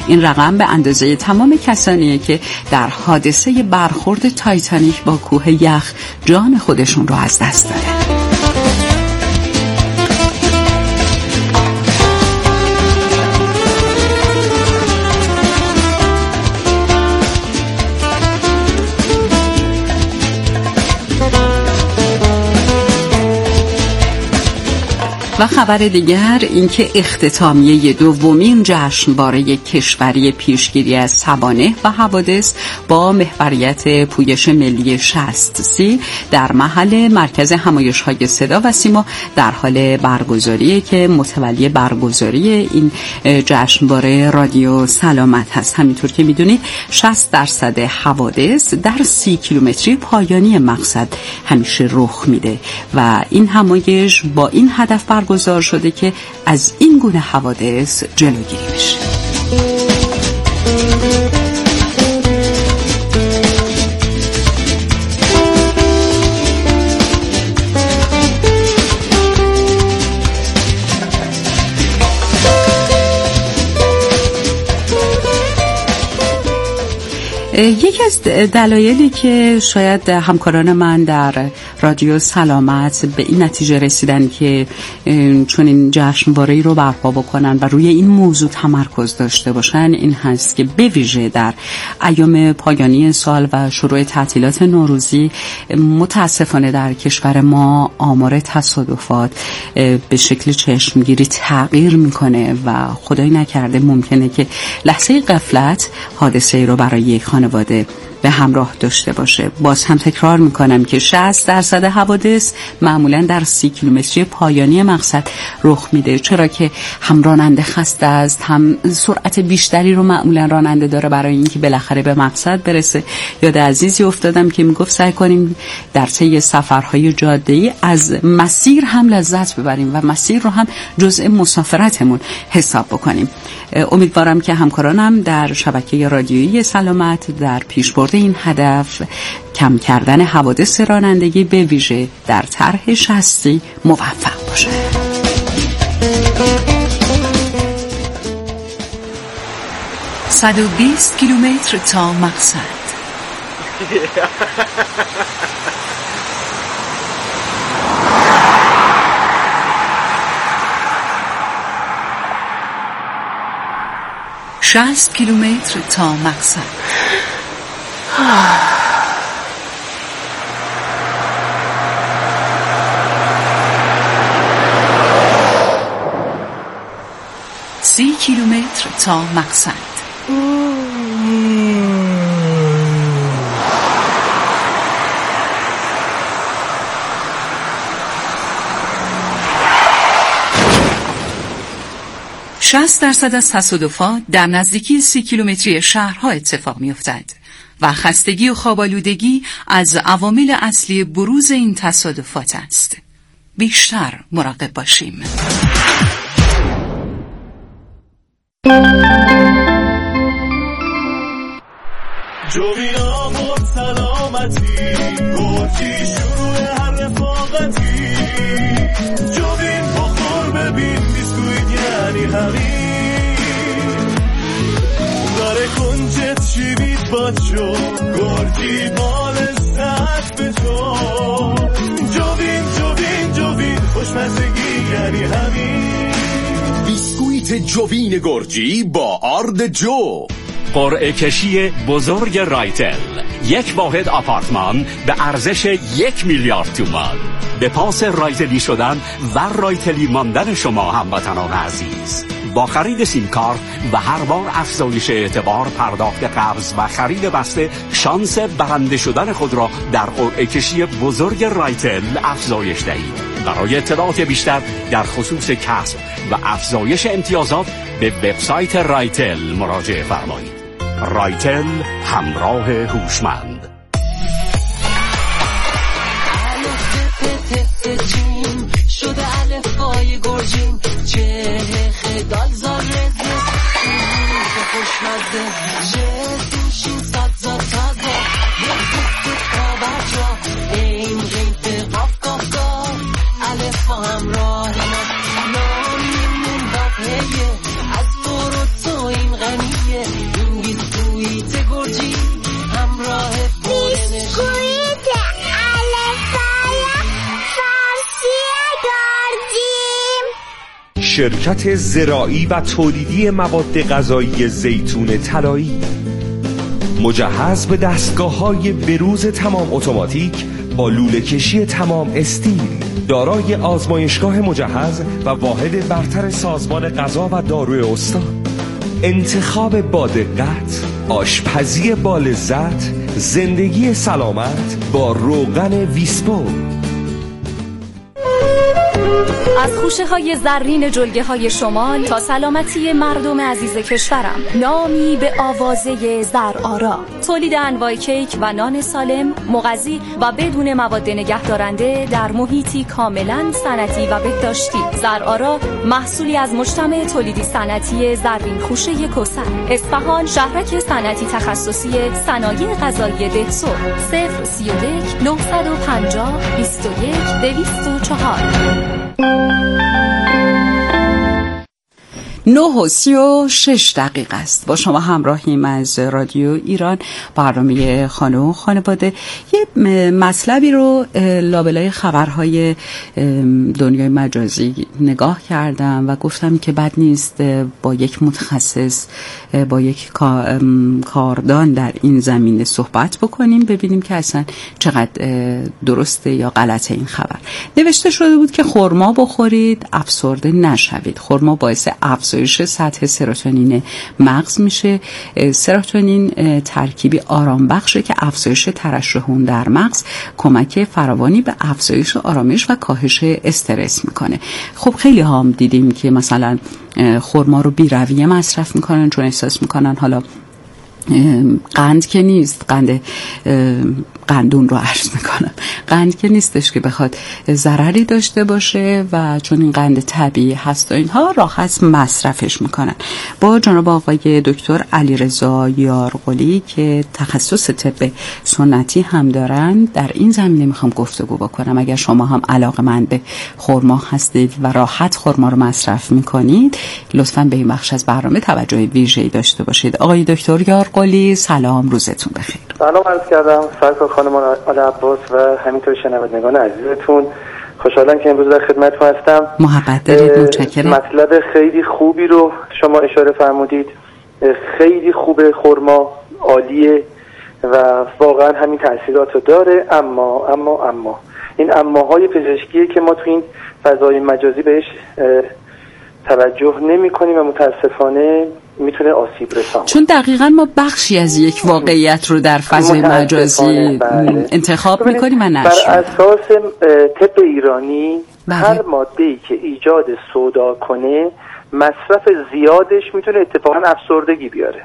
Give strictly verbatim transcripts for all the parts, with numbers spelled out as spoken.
این رقم به اندازه تمام کسانیه که در حادثه برخورد تایتانیک با کوه یخ جان خودشون رو از دست دادن. و خبر دیگر اینکه اختتامیه دومین جشنواره کشوری پیشگیری از سوانح و حوادث با محوریت پویش ملی شصت سی در محل مرکز همایش‌های صدا و سیما در حال برگزاریه که متولی برگزاری این جشنواره رادیو سلامت هست. همینطور که میدونید شصت درصد حوادث در سی کیلومتری پایانی مقصد همیشه رخ میده و این همایش با این هدف برگزار گذار شده که از این گونه حوادث جلوگیری بشه. یکی از دلایلی که شاید همکاران من در رادیو سلامت به این نتیجه رسیدن که چون این جشنواره‌ای رو برپا بکنن و روی این موضوع تمرکز داشته باشن این هست که به ویژه در ایام پایانی سال و شروع تعطیلات نوروزی متاسفانه در کشور ما آمار تصادفات به شکل چشمگیری تغییر میکنه و خدای نکرده ممکنه که لحظه غفلت حادثه‌ای رو برای یک خانواده به همراه داشته باشه. باز هم تکرار میکنم که شصت درصد حوادث معمولا در سی کیلومتری پایانی مقصد رخ میده، چرا که هم راننده خسته است، هم سرعت بیشتری رو معمولا راننده داره برای اینکه بالاخره به مقصد برسه. یاد عزیزی افتادم که میگفت سعی کنیم در طی سفرهای جاده‌ای از مسیر هم لذت ببریم و مسیر رو هم جزء مسافرتمون حساب بکنیم. امیدوارم که همکارانم در شبکه رادیویی سلامت در پیشبرد این هدف کم کردن حوادث رانندگی به ویژه در طرح شصتی موفق باشه. صد و بیست کیلومتر تا مقصد. شصت کیلومتر تا مقصد. سی کیلومتر تا مقصد. شصت درصد از تصادفات در نزدیکی سی کیلومتری شهرها اتفاق می‌افتد و خستگی و خواب‌آلودگی از عوامل اصلی بروز این تصادفات است. بیشتر مراقب باشیم. جوینا بود سلامتی گرچی شروع هر رفاقتی جوین بخور ببین بیسکویت یعنی همین داره کنجت شیوید بچو گرچی بالستت به تو جوین جوین جوین خوشمزگی یعنی همین بیسکویت جوین گرجی با آرد جو. قرعه کشی بزرگ رایتل، یک واحد آپارتمان به ارزش یک میلیارد تومان. به پاس رایتلی شدن و رایتلی ماندن شما هموطنان عزیز. با خرید سیم کارت و هر بار افزایش اعتبار پرداخت قرض و خرید بسته شانس برنده شدن خود را در قرعه کشی بزرگ رایتل افزایش دهید. برای اطلاعات بیشتر در خصوص کسب و افزایش امتیازات به وبسایت رایتل مراجعه فرمایید. رایتل، همراه هوشمند. شده الفای گرجین چه خدال زاره خوشمزه جسوشین صد زا تازه یک کابر جا این غیب قاف قاف قاف الفا همراه نامیمون بقیه از برو تو این غنیه شرکت زراعی و تولیدی مواد غذایی زیتون طلایی، مجهز به دستگاه‌های بروز تمام اتوماتیک با لوله کشی تمام استیل، دارای آزمایشگاه مجهز و واحد برتر سازمان غذا و داروی استان. انتخاب با دقت، آشپزی با لذت، زندگی سلامت با روغن ویسپو. از خوشه های زرین جلگه های شمال تا سلامتی مردم عزیز کشورم، نامی به آوازه زرآرا. تولید انواع کیک و نان سالم، مغذی و بدون مواد نگهدارنده در محیطی کاملا صنعتی و بهداشتی. زرآرا محصولی از مجتمع تولیدی صنعتی زرین خوشه کوثر، اصفهان، شهرک صنعتی تخصصی صنایع غذایی دهسور. صفر سی و یک نهصد و پنجاه بیست و یک دویست و چهار. نه و سی و شش دقیقه است. با شما همراهیم از رادیو ایران، برنامه خانه و خانواده. یه مطلبی رو لابلای خبرهای دنیای مجازی نگاه کردم و گفتم که بد نیست با یک متخصص، با یک کاردان در این زمینه صحبت بکنیم، ببینیم که اصلا چقدر درسته یا غلطه این خبر. نوشته شده بود که خرما بخورید افسرده نشوید. خرما باعث افزایش سطح سروتونین مغز میشه. سروتونین ترکیبی آرام بخشه که افزایش ترشح خون در مغز، کمک فراوانی به افزایش آرامش و کاهش استرس میکنه. خب خیلی هم دیدیم که مثلا خرما رو بی رویه مصرف میکنن چون احساس میکنن حالا قند که نیست، قند قندون رو عرض میکنم، قند که نیستش که بخواد ضرری داشته باشه و چون این قند طبیعی هست و اینها راحت مصرفش میکنن. با جناب آقای دکتر علیرضا یارقلی که تخصص طب سنتی هم دارن در این زمینه میخوام گفتگو بکنم. اگر شما هم علاقه‌مند به خرما هستید و راحت خرما رو مصرف میکنید، لطفاً به این بخش از برنامه توجه ویژه‌ای داشته باشید. آقای دکتر یارقلی سلام، روزتون بخیر. سلام عرض کردم سرکار خانم آل عباس و همینطور شنوندگان عزیزتون. خوشحالم که امروز در خدمتتون هستم. محبت دارید، متشکرم. مطلب خیلی خوبی رو شما اشاره فرمودید. خیلی خوبه، خرما عالیه و واقعا همین تاثیرات رو داره. اما اما اما این اماهای پزشکیه که ما تو این فضای مجازی بهش توجه نمی کنیم و متاسفانه میتونه آسیب رسان. چون دقیقاً ما بخشی از یک واقعیت رو در فضای مجازی بله. انتخاب میکنیم و نشون. بر اساس طب ایرانی بله. هر ماده‌ای که ایجاد سودا کنه مصرف زیادش میتونه اتفاقاً افسردگی بیاره.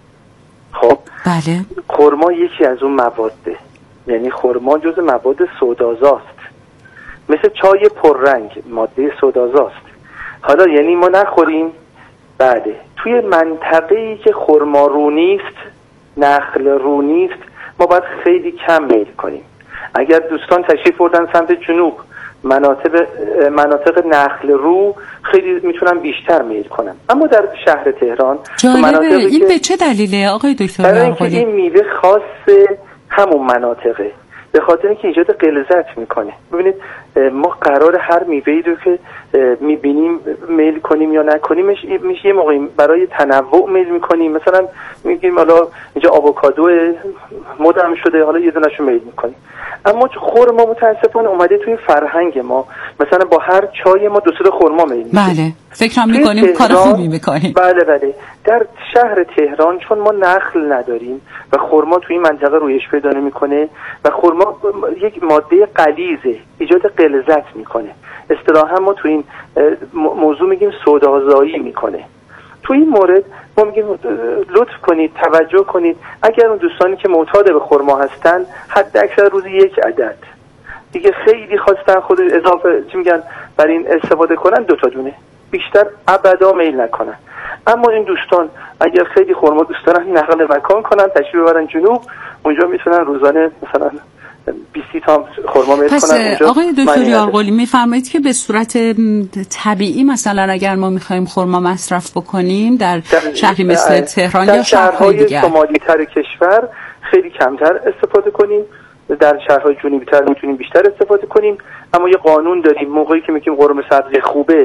خب بله. خرما یکی از اون مواده، یعنی خرما جز مواد سودازاست، مثل چای پررنگ ماده سودازاست. حالا یعنی ما نخوریم؟ بله. توی منطقه‌ای که خرما رو نیست، نخل رو نیست، ما باید خیلی کم میل کنیم. اگر دوستان تشریف بردن سمت جنوب، مناطق مناطق نخل رو خیلی میتونن بیشتر میل کنن. اما در شهر تهران جالبه. این به چه دلیله آقای دکتر یارقلی؟ این میوه خاص همون مناطقه، به خاطر اینکه ایجاد غلظت میکنه. ببینید ما قرار هر میوه‌ای رو که میبینیم میل کنیم یا نکنیمش، میشه یه موقعی برای تنوع میل میکنیم. مثلا میگیم حالا اینجا آووکادو مدرن شده، حالا یه دونه‌شو میل میکنیم. اما خرما متاسفانه اومده توی فرهنگ ما، مثلا با هر چای ما دو سه خرما میل میکنیم. بله فکر میکنیم کار خوبی میکنیم. بله بله. در شهر تهران چون ما نخل نداریم و خرما توی این منطقه رویش پیدا نمیکنه و خرما یک ماده غلیظه، ایجاد غلظت میکنه. اصطلاحا ما تو این موضوع میگیم سودازایی میکنه. تو این مورد ما میگیم لطف کنید، توجه کنید. اگر اون دوستانی که معتاد به خرما هستن حد اکثر روزی یک عدد، دیگه خیلی خواستن خود اضافه چی میگن بر این استفاده کنن، دو تا دونه، بیشتر ابدا میل نکنن. اما این دوستان اگر خیلی خرما دوست دارن نقل مکان کنن، تشریف ببرن جنوب، اونجا میتونن روزانه مثلا بیست تا خرما میل پس کنن. پس آقای دکتر یارقلی میفرمایید که به صورت طبیعی مثلا اگر ما میخوایم خرما مصرف بکنیم در شهری مثل تهران یا شهرهای دیگر، در شمالی تر کشور خیلی کمتر استفاده کنیم، در شهرهای جنوبی تر میتونیم بیشتر استفاده کنیم. اما یه قانون داریم، موقعی که میگیم قرمه سبزی خوبه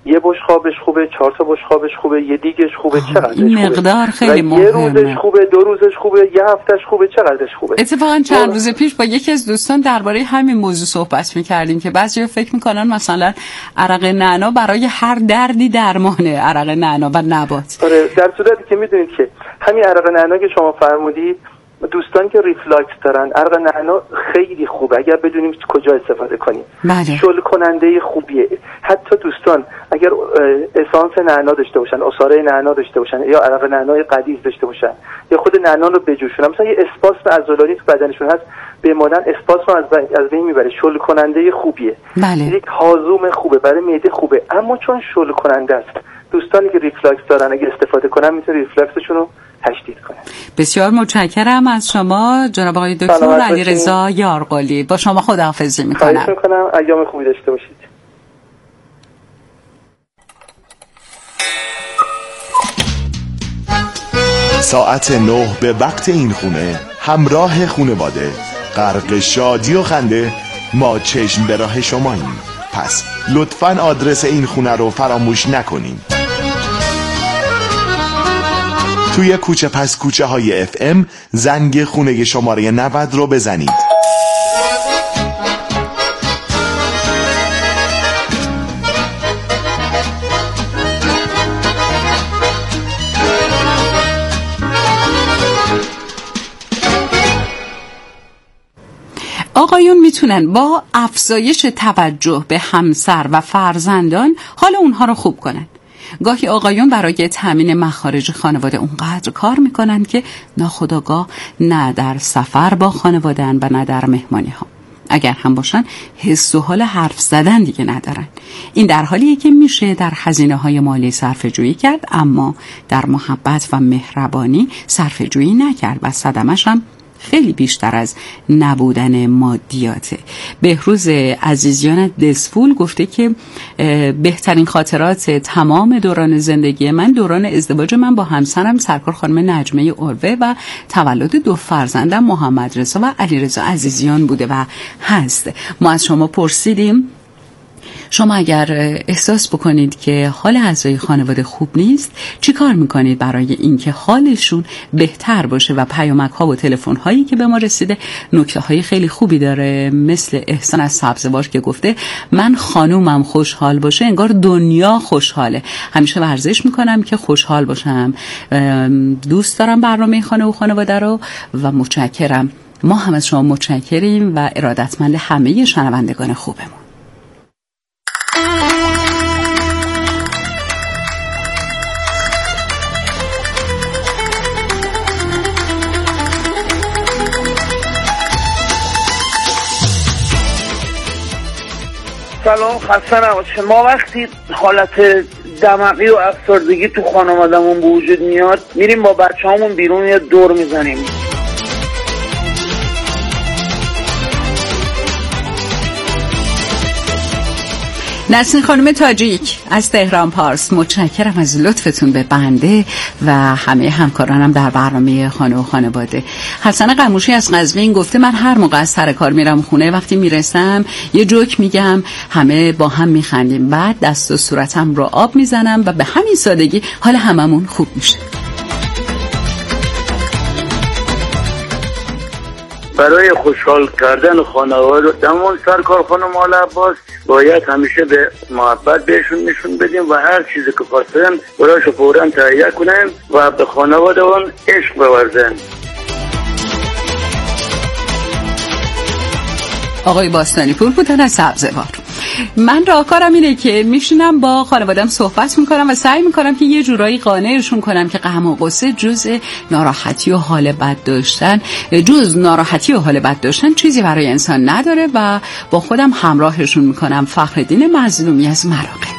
یه بش خوابش خوبه، چهار تا بش خوابش خوبه، یه دیگش خوبه، چقدرش خوبه؟ این مقدار خیلی مهمه. یه روزش خوبه، دو روزش خوبه، یه هفتهش خوبه، چقدرش خوبه؟ اتفاقا چند روز پیش با یکی از دوستان درباره همین موضوع صحبت می‌کردیم که بعضیا فکر می‌کنن مثلا عرق نعنا برای هر دردی درمانه، عرق نعنا و نبات. آره، در صورتی که می‌دونید که همین عرق نعنا که شما فرمودید، دوستان که ریفلاکس دارن، عرق نعنا خیلی خوبه اگر بدونیم کجا استفاده کنیم. بله. شل کننده خوبیه. حتی دوستان اگر اسانس نعنا داشته باشن، عصاره نعنا داشته باشن، یا عرق نعنای قدیس داشته باشن، یا خود نعنا رو بجوشونن، مثلا یه اسپاسم عضلانی تو بدنشون هست، بمانن اسپاسم از از بین میبره. شل کننده خوبیه. بله. یک هاضوم خوبه، برای معده خوبه، اما چون شل کننده است، دوستانی که ریفلاکس دارن اگه استفاده کنن میتونه ریفلاکسشون رو تشدید کنه. بسیار متشکرم از شما جناب آقای دکتر علیرضا یارقلی. با شما خداحافظی میکنم. خواهش میکنم، ایام خوبی داشته باشید. ساعت نه به وقت این خونه، همراه خانواده، غرق شادی و خنده، ما چشم به راه شماییم. پس لطفاً آدرس این خونه رو فراموش نکنین. توی کوچه پس کوچه های اف ام زنگ خونه شماره نود رو بزنید. آقایون میتونن با افزایش توجه به همسر و فرزندان حال اونها رو خوب کنن. گاهی آقایون برای تامین مخارج خانواده اونقدر کار میکنن که ناخودآگاه نه در سفر با خانواده‌ان و نه در مهمانی ها. اگر هم باشن حس و حال حرف زدن دیگه ندارن. این در حالیه که میشه در هزینه های مالی صرفه جویی کرد، اما در محبت و مهربانی صرفه جویی نکرد و صدمش هم خیلی بیشتر از نبودن مادیاته. بهروز عزیزیان دسفول گفته که بهترین خاطرات تمام دوران زندگی من دوران ازدواج من با همسرم سرکار خانم نجمه اروه و تولد دو فرزندم محمد رضا و علیرضا عزیزیان بوده و هست. ما از شما پرسیدیم شما اگر احساس بکنید که حال اعضای خانواده خوب نیست چی کار میکنید برای اینکه حالشون بهتر باشه؟ و پیامک ها و تلفن هایی که به ما رسیده نکته های خیلی خوبی داره، مثل احسان از سبزوار که گفته من خانومم خوشحال باشه انگار دنیا خوشحاله، همیشه ورزش میکنم که خوشحال باشم، دوست دارم برنامه خانه و خانواده رو و متشکرم. ما هم از شما متشکریم و ارادتمند همه شنوندگان خوبمون. سلام، خسته نباشه. ما وقتی حالت دمقی و افسردگی تو خانوادمون به وجود میاد میریم با بچه هامون بیرون یه دور میزنیم. نسرین خانم تاجیک از تهران پارس، متشکرم از لطفتون به بنده و همه همکارانم در برنامه خانه و خانواده. حسن قموشی از قزوین گفته من هر موقع از سر کار میرم خونه وقتی میرسم یه جوک میگم، همه با هم میخندیم، بعد دست و صورتم رو آب میزنم و به همین سادگی حال هممون خوب میشه. برای خوشحال کردن خانواده دمون سرکار خانم آل عباس باید همیشه به محبت بهشون نشون بدیم و هر چیزی که خواستن برایشو فوراً تهیه کنیم و به خانواده اون عشق بورزن. آقای باستانی پور بودن از سبزوار. من راهکارم اینه که میشینم با خانوادم صحبت میکنم و سعی میکنم که یه جورایی قانعشون کنم که غم و غصه جز ناراحتی و حال بد داشتن جز ناراحتی و حال بد داشتن چیزی برای انسان نداره و با خودم همراهشون میکنم. فخرالدین مظلومی از مراغه.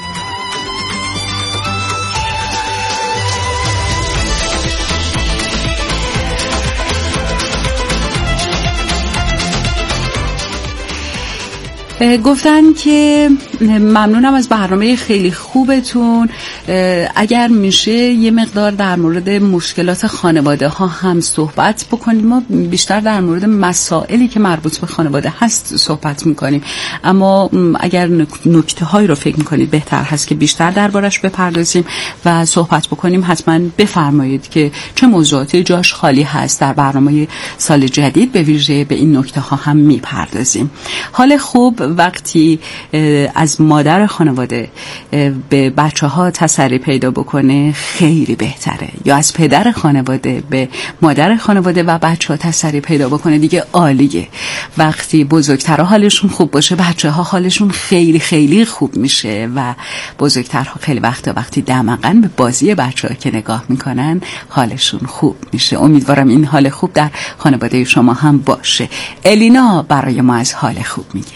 گفتن که ممنونم از برنامه خیلی خوبتون، اگر میشه یه مقدار در مورد مشکلات خانواده ها هم صحبت بکنیم. ما بیشتر در مورد مسائلی که مربوط به خانواده هست صحبت میکنیم، اما اگر نکته هایی رو فکر میکنید بهتر هست که بیشتر دربارش بپردازیم و صحبت بکنیم، حتما بفرمایید که چه موضوعاتی جاش خالی هست. در برنامه سال جدید به ویژه به این نکته ها هم میپردازیم. حال خوب وقتی از مادر خانواده به بچه ها تسری پیدا بکنه خیلی بهتره، یا از پدر خانواده به مادر خانواده و بچه ها تسری پیدا بکنه دیگه عالیه. وقتی بزرگترها حالشون خوب باشه بچه ها حالشون خیلی خیلی خوب میشه و بزرگترها خیلی وقتا وقتی دمقن به بازی بچه ها که نگاه میکنن حالشون خوب میشه. امیدوارم این حال خوب در خانواده شما هم باشه. الینا برای ما از حال خوب میگه.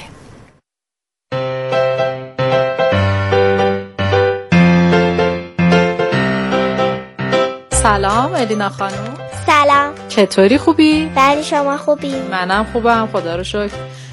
سلام الینا خانم. سلام. چطوری، خوبی؟ بله شما خوبی؟ منم خوبم خدا رو شکر.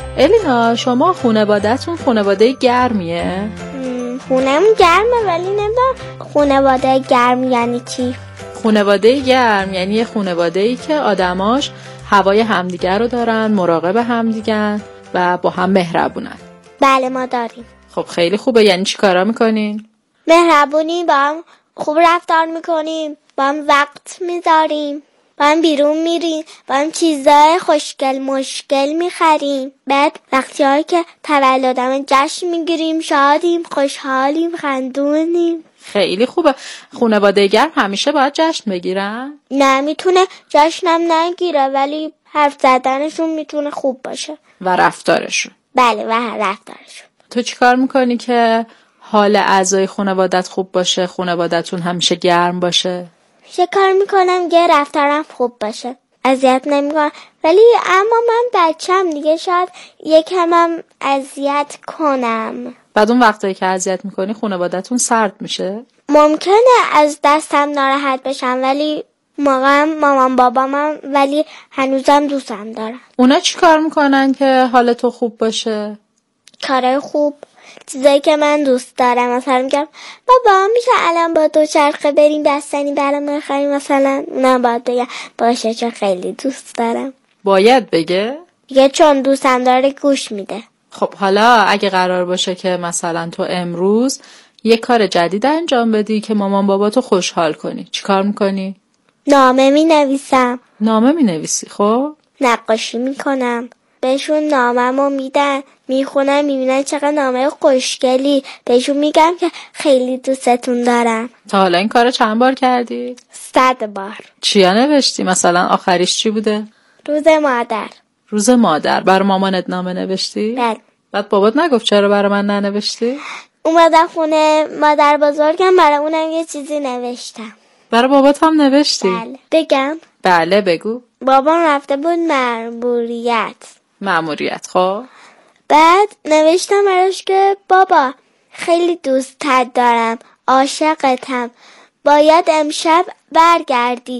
الینا شما خانواده‌تون خانواده گرمیه؟ خونمون گرمه ولی نمیدونم خانواده گرم یعنی چی. خانواده گرم یعنی یه خانواده‌ای که آدماش هوای همدیگر رو دارن، مراقب همدیگن و با هم مهربونن. بله ما داریم. خب خیلی خوبه. یعنی چی کارا میکنین؟ مهربونیم، با هم خوب رفتار میکنیم، با هم وقت میذاریم، با هم بیرون میریم، با هم چیزای خوشگل مشکل میخریم. بعد وقتی هایی که تولدم جشن میگیریم، شادیم، خوشحالیم، خندونیم. خیلی خوبه. خانواده گرم همیشه باید جشن بگیرن؟ نه میتونه جشنم نگیره ولی حرف زدنشون میتونه خوب باشه و رفتارشون. بله و رفتارشون. تو چی کار میکنی که حال اعضای خانوادت خوب باشه، خانوادتون همیشه گرم باشه؟ چه کار میکنم که رفتارم خوب باشه، اذیت نمیکنم. ولی اما من بچم دیگه شاید یکم هم اذیت کنم. بعد اون وقتایی که اذیت میکنی خانوادتون سرد میشه؟ ممکنه از دستم ناراحت بشم ولی موقعا مامان بابامم ولی هنوزم دوستم دارم. اونا چی کار میکنن که حال تو خوب باشه؟ کارهای خوب، چیزایی که من دوست دارم. مثلا میگم بابا میشه الان با دو چرخه بریم بستنی برام بخریم مثلا؟ نه باید بگم باشه چون خیلی دوست دارم. باید بگه؟ دیگه چون دوستم داره گوش میده. خب حالا اگه قرار باشه که مثلا تو امروز یه کار جدید انجام بدی که مامان بابا تو خوشحال کنی، چی کار میکنی؟ نامه می نویسم. نامه می نویسی؟ خب نقاشی میکنم، بهشون نامه‌مو میدن، میخونن، میبینن چقدر نامه خوشگلی. بهشون میگم که خیلی دوستتون دارم. تا حالا این کارو چند بار کردی؟ صد بار. چیا نوشتی؟ مثلا آخریش چی بوده؟ روز مادر. روز مادر. برای مامانت نامه نوشتی؟ بله. بعد بابات نگفت چرا برای من ننوشتی؟ اومدم خونه مادر بزرگم، برای اونم یه چیزی نوشتم. برای بابات هم نوشتی؟ بله. بگم؟ بله بگو. بابام رفته بود مأموریت. مأموریت. خب بعد نوشتم براش که بابا خیلی دوستت دارم، عاشقتم، باید امشب برگردی،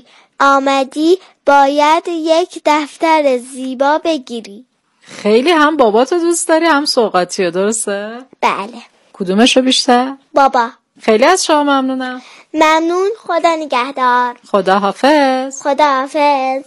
آمدی باید یک دفتر زیبا بگیری. خیلی هم باباتو دوست داری هم سوغاتیو، درسته؟ بله. کدومشو بیشتر؟ بابا. خیلی از شما ممنونم. ممنون. خدا نگهدار. خدا حافظ. خدا حافظ.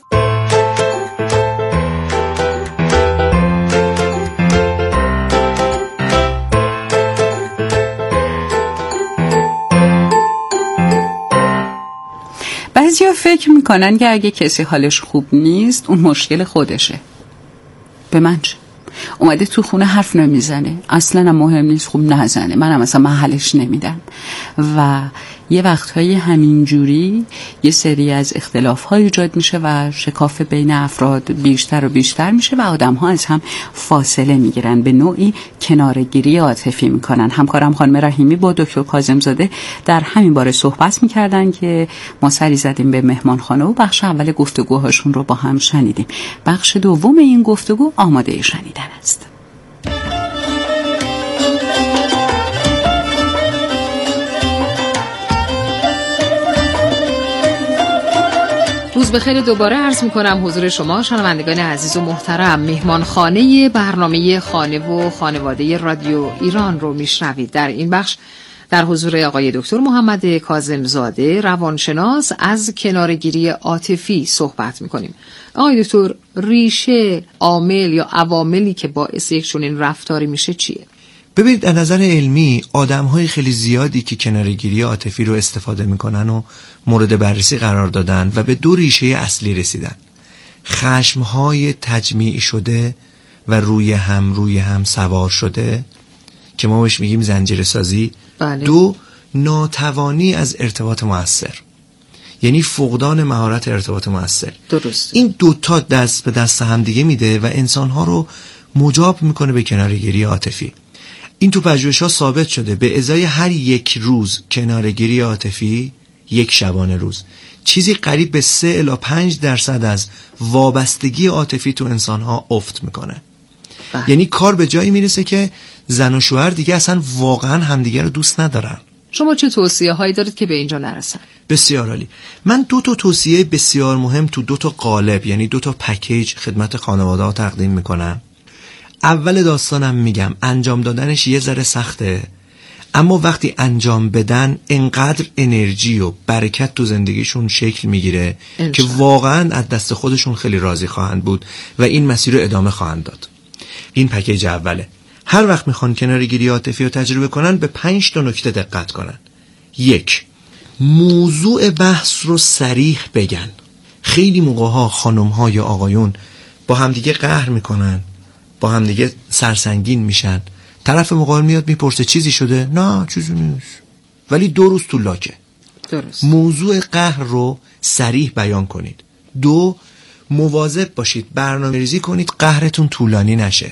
بعضیا فکر میکنن که اگه کسی حالش خوب نیست اون مشکل خودشه. به من چه؟ اومده تو خونه حرف نمیزنه، اصلا هم مهم نیست، خوب نزنه، منم اصلا محلش نمیدم. و یه وقتهایی همینجوری یه سری از اختلاف‌ها ایجاد میشه و شکاف بین افراد بیشتر و بیشتر میشه و آدم‌ها از هم فاصله میگیرن، به نوعی کناره‌گیری عاطفی میکنن. همکارم خانم رحیمی با دکتر کاظم‌زاده در همین باره صحبت میکردن که ما سری زدیم به مهمانخانه و بخش اول گفتگوهاشون رو با هم شنیدیم. بخش دوم این گفتگو آماده شنیدن است. روز بخیر دوباره عرض میکنم حضور شما شنوندگان عزیز و محترم. مهمانخانه برنامه خانه و خانواده رادیو ایران رو میشنوید. در این بخش در حضور آقای دکتر محمد کاظمزاده روانشناس از کناره‌گیری عاطفی صحبت می‌کنیم. آقای دکتر، ریشه، عامل یا عواملی که باعث یک چنین رفتاری میشه چیه؟ ببینید، از نظر علمی آدم‌های خیلی زیادی که کناره‌گیری عاطفی رو استفاده می‌کنن و مورد بررسی قرار دادن و به دو ریشه اصلی رسیدن: خشم‌های تجمیع شده و روی هم روی هم سوار شده که ما بهش میگیم زنجیره سازی. بله. دو، ناتوانی از ارتباط مؤثر، یعنی فقدان مهارت ارتباط مؤثر. درست. این دوتا دست به دست هم دیگه میده و انسان‌ها رو مجاب میکنه به کناره‌گیری عاطفی. این تو پژوهش‌ها ثابت شده به ازای هر یک روز کناره‌گیری عاطفی، یک شبانه روز، چیزی قریب به سه الی پنج درصد از وابستگی عاطفی تو انسان‌ها افت میکنه. بله. یعنی کار به جایی میرسه که زن و شوهر دیگه اصلا واقعا همدیگه رو دوست ندارن. شما چه توصیه هایی دارید که به اینجا نرسن؟ بسیار عالی. من دو تا توصیه بسیار مهم تو دو تا قالب، یعنی دو تا پکیج خدمت خانواده‌ها تقدیم میکنم. اول داستانم میگم انجام دادنش یه ذره سخته، اما وقتی انجام بدن انقدر انرژی و برکت تو زندگیشون شکل میگیره که واقعا از دست خودشون خیلی راضی خواهند بود و این مسیر رو ادامه خواهند داد. این پکیج اوله. هر وقت میخوان کناره‌گیری عاطفی رو تجربه کنن به پنج تا نکته دقت کنن. یک، موضوع بحث رو صریح بگن. خیلی موقع‌ها خانم‌ها یا آقایون با همدیگه قهر میکنن، با همدیگه سرسنگین میشن، طرف مقابل میاد میپرسه چیزی شده؟ نه چیزی نیست، ولی دو روز تو لاکه. درست. موضوع قهر رو صریح بیان کنید. دو، مواظب باشید برنامه‌ریزی کنید قهرتون طولانی نشه.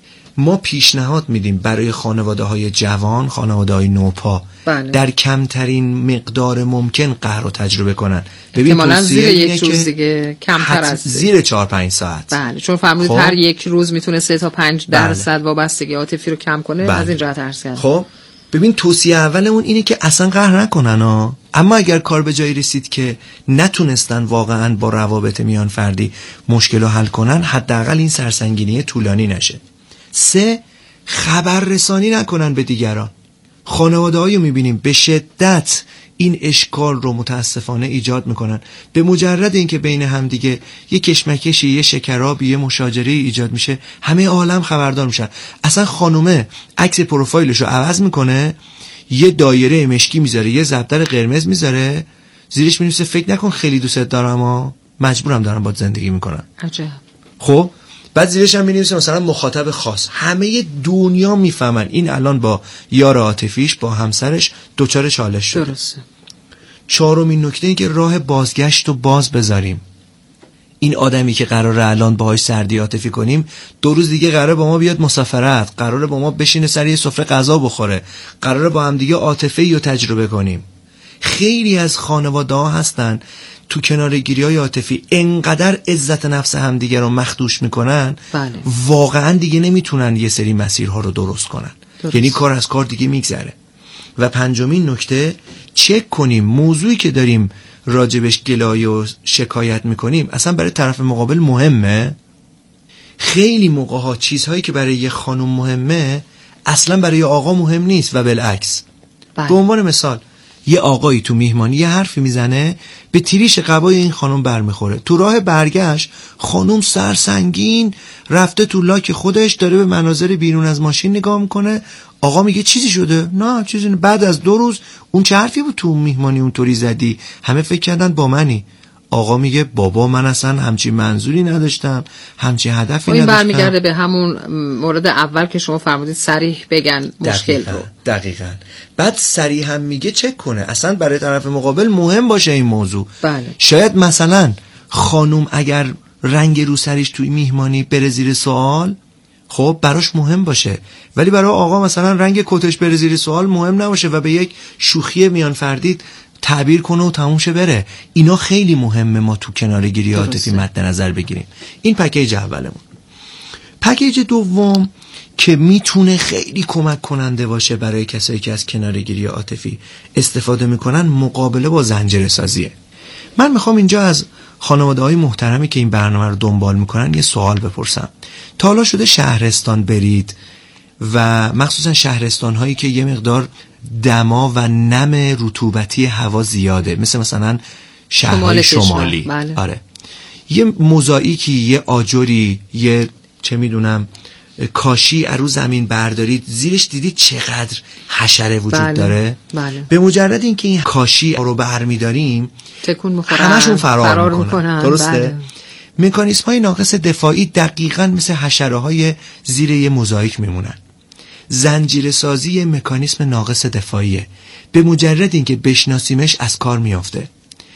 ما پیشنهاد میدیم برای خانواده‌های جوان، خانواده‌های نوپا، بله. در کمترین مقدار ممکن قهر رو تجربه کنن. ببین زیر یک روز دیگه کمتر از زیر چهار پنج ساعت. بله، چون فهمیدید هر یک روز میتونه سه تا پنج درصد وابستگی عاطفی رو کم کنه. بله. از این جهت عرض کردم. خب ببین توصیه اولمون اینه که اصلا قهر نکنن ها. اما اگر کار به جایی رسید که نتونستن واقعا با روابط میان فردی مشکل رو حل کنن، حداقل این سرسنگینی طولانی نشه. سه، خبررسانی نکنن به دیگران. خانواده‌هایی رو میبینیم به شدت این اشکال رو متاسفانه ایجاد میکنن. به مجرد اینکه بین هم دیگه یه کشمکشی، یه شکرابی، یه مشاجره ایجاد میشه، همه عالم خبردار میشن. اصلا خانومه عکس پروفایلش رو عوض میکنه، یه دایره مشکی میذاره، یه ضربدر قرمز میذاره، زیرش مینویسه فکر نکن خیلی دوست دارم و مجبورم دارم باهات زندگی میکنم. عجب. خب بعد زیرش هم می‌نویسه مثلا مخاطب خاص. همه دنیا میفهمن این الان با یار عاطفیش، با همسرش دوچار چالش شده. درسته. چهارمین نکته این که راه بازگشت رو باز بذاریم. این آدمی که قراره الان باهاش سردی عاطفی کنیم، دو روز دیگه قراره با ما بیاد مسافرت، قراره با ما بشینه سر یه سفره غذا بخوره، قراره با هم دیگه عاطفی رو تجربه کنیم. خیلی از خانواده‌ها هستن تو کناره‌گیری‌های عاطفی انقدر عزت نفس همدیگه رو مخدوش میکنن، بله. واقعا دیگه نمیتونن یه سری مسیرها رو درست کنن. درست. یعنی کار از کار دیگه میگذره. و پنجمین نکته، چک کنیم موضوعی که داریم راجبش گلایه و شکایت میکنیم اصلا برای طرف مقابل مهمه. خیلی موقع‌ها چیزهایی که برای یه خانم مهمه اصلا برای آقا مهم نیست و بالعکس. به عنوان مثال یه آقایی تو میهمانی یه حرفی میزنه، به تریش قبای این خانم برمیخوره. تو راه برگشت خانم سرسنگین رفته تو لاک خودش، داره به مناظر بیرون از ماشین نگاه میکنه. آقا میگه چیزی شده؟ نه چیزی نه. بعد از دو روز اون چه حرفی بود تو میهمانی اونطوری زدی؟ همه فکر کردن با منی. آقا میگه بابا من اصلا همچی منظوری نداشتم، همچی هدفی این نداشتم. برمیگرده به همون مورد اول که شما فرمودید صریح بگن مشکل دقیقا. رو. دقیقاً. بعد صریح هم میگه چک کنه اصلا برای طرف مقابل مهم باشه این موضوع. بله. شاید مثلا خانم اگر رنگ رو سرش توی میهمانی بره زیر سوال، خب براش مهم باشه، ولی برای آقا مثلا رنگ کتش بره زیر سوال مهم نباشه و به یک شوخی میان فردی تعبیر کنه و تموم شه بره. اینا خیلی مهمه ما تو کناره‌گیری عاطفی مد نظر بگیریم. این پکیج اولمون. پکیج دوم که میتونه خیلی کمک کننده باشه برای کسایی که از کناره‌گیری عاطفی استفاده میکنن، مقابله با زنجیره سازیه. من میخوام اینجا از خانواده‌های محترمی که این برنامه رو دنبال میکنن یه سوال بپرسم. تا حالا شده شهرستان برید و مخصوصا شهرستان هایی که یه مقدار دما و نم رطوبتی هوا زیاده، مثل مثلا شهرهای شمالی. بله. آره یه موزاییکی، یه آجری، یه چه میدونم کاشی ارو زمین بردارید، زیرش دیدید چقدر حشره وجود بله. داره. بله. به مجرد اینکه این کاشی رو برمیداریم تکون میخورن، همشون فرار, فرار میکنن, میکنن. درسته؟ بله. مکانیسم های ناقص دفاعی دقیقاً مثل حشره های زیر یه موزاییک میمونن. زنجیره سازی مکانیسم ناقص دفاعیه، به مجرد اینکه بشناسیمش از کار میافته.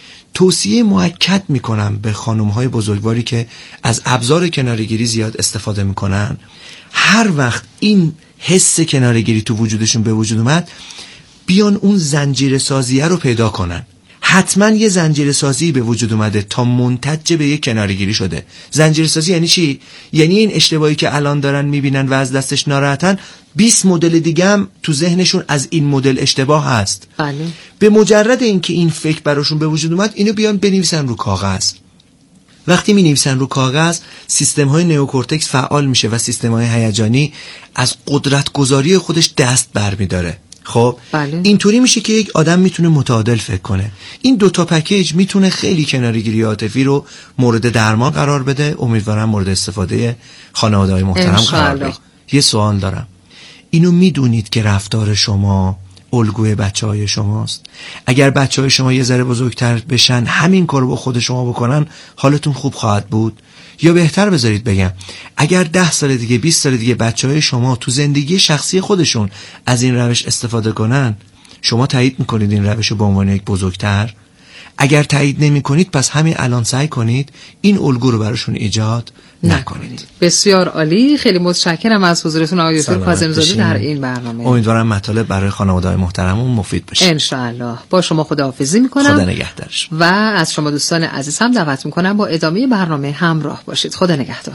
توصیه مؤکد میکنم به خانم‌های بزرگواری که از ابزار کناره‌گیری زیاد استفاده میکنن، هر وقت این حس کناره‌گیری تو وجودشون به وجود اومد بیان اون زنجیره سازیه رو پیدا کنن. حتما یه زنجیره سازی به وجود اومده تا منتج به یه کناره‌گیری شده. زنجیره سازی یعنی چی؟ یعنی این اشتباهی که الان دارن میبینن و از دستش ناراحتن، بیست مدل دیگه هم تو ذهنشون از این مدل اشتباه هست. بله. به مجرد اینکه این فکر براشون به وجود اومد، اینو بیان بنویسن رو کاغذ. وقتی می نویسن رو کاغذ، سیستم های نیوکورتکس فعال میشه و سیستم های هیجانی از قدرت گذاری خودش دست برمیداره. خب بله. اینطوری میشه که یک آدم میتونه متعادل فکر کنه. این دوتا پکیج میتونه خیلی کناره‌گیری عاطفی رو مورد درمان قرار بده. امیدوارم مورد استفاده خانواده‌های محترم قرار بده. یه سوال دارم، اینو میدونید که رفتار شما الگوی بچه های شماست؟ اگر بچه های شما یه ذره بزرگتر بشن همین کارو با خود شما بکنن، حالتون خوب خواهد بود؟ یا بهتر بذارید بگم، اگر ده سال دیگه بیست سال دیگه بچه های شما تو زندگی شخصی خودشون از این روش استفاده کنن، شما تایید میکنید این روش رو به عنوان یک بزرگتر؟ اگر تایید نمی کنید، پس همین الان سعی کنید این الگو رو براشون ایجاد نکنید. بسیار عالی، خیلی متشکرم از حضورتون آقای دکتر کاظمی در این برنامه. امیدوارم مطالب برای خانواده‌های محترمون مفید باشه. ان شاء الله. با شما خداحافظی میکنم. خدا نگهدارش. و از شما دوستان عزیز هم دعوت میکنم با ادامه برنامه همراه باشید. خدا نگهدار.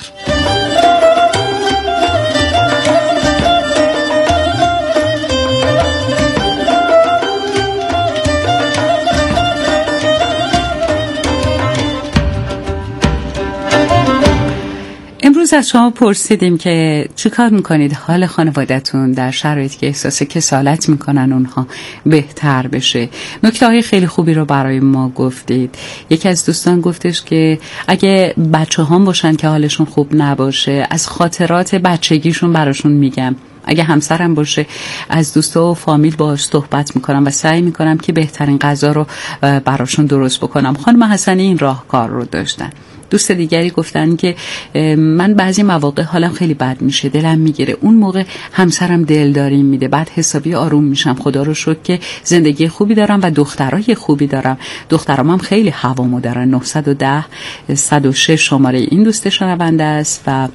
امروز از شما پرسیدیم که چی کار میکنید حال خانوادتون در شرایطی که احساس کسالت میکنن اونها بهتر بشه. نکته های خیلی خوبی رو برای ما گفتید. یکی از دوستان گفتش که اگه بچه هم باشن که حالشون خوب نباشه، از خاطرات بچگیشون براشون میگم. اگه همسرم باشه، از دوستا و فامیل باهاش صحبت میکنم و سعی میکنم که بهترین غذا رو براشون درست بکنم. خانم حسنی این راهکار رو داشتن. دوست دیگری گفتن که من بعضی مواقع حالم خیلی بد میشه، دلم میگیره، اون موقع همسرم دلداری میده، بعد حسابی آروم میشم. خدا رو شکر که زندگی خوبی دارم و دخترای خوبی دارم. دخترام هم خیلی هوامو دارن. نه یک صفر صد و شش شماره این دوست شنونده است. و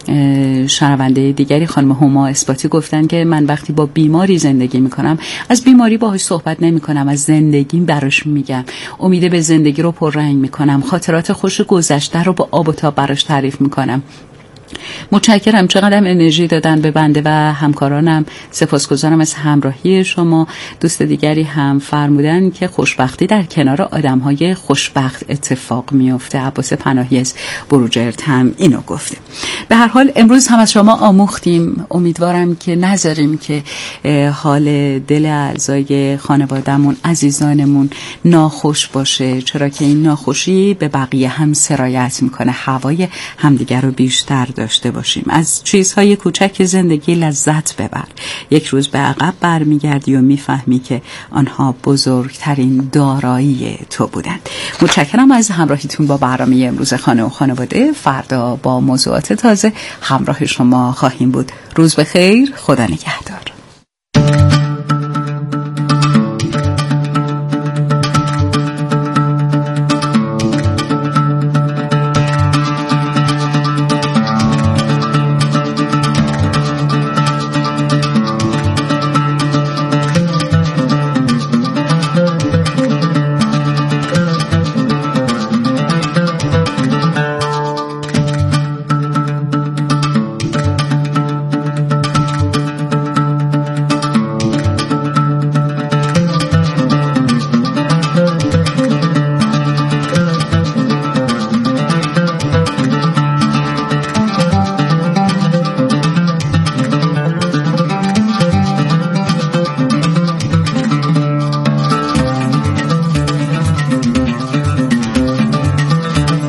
شنونده دیگری خانم هما اثباتی گفتن که من وقتی با بیماری زندگی میکنم، از بیماری باهاش صحبت نمیکنم، از زندگیم براش میگم، امید به زندگی رو پررنگ میکنم، خاطرات خوش گذشته رو با آب و تاب براش تعریف میکنم. متشکرم، چقدر انرژی دادن به بنده و همکارانم. سپاسگزارم از همراهی شما. دوست دیگری هم فرمودن که خوشبختی در کنار آدم‌های خوشبخت اتفاق میفته. عباس پناهی از بروجرد هم اینو گفته. به هر حال امروز هم از شما آموختیم. امیدوارم که نذاریم که حال دل اعضای خانواده‌مون، عزیزانمون ناخوش باشه، چرا که این ناخوشی به بقیه هم سرایت میکنه. هوای همدیگر رو بیشتر داشته باشیم. از چیزهای کوچک زندگی لذت ببر. یک روز به عقب برمیگردی و میفهمی که آنها بزرگترین دارایی تو بودند. متشکرم از همراهیتون با برنامه امروز خانه و خانواده. فردا با موضوعات تازه همراه شما خواهیم بود. روز بخیر، خدا نگهدار.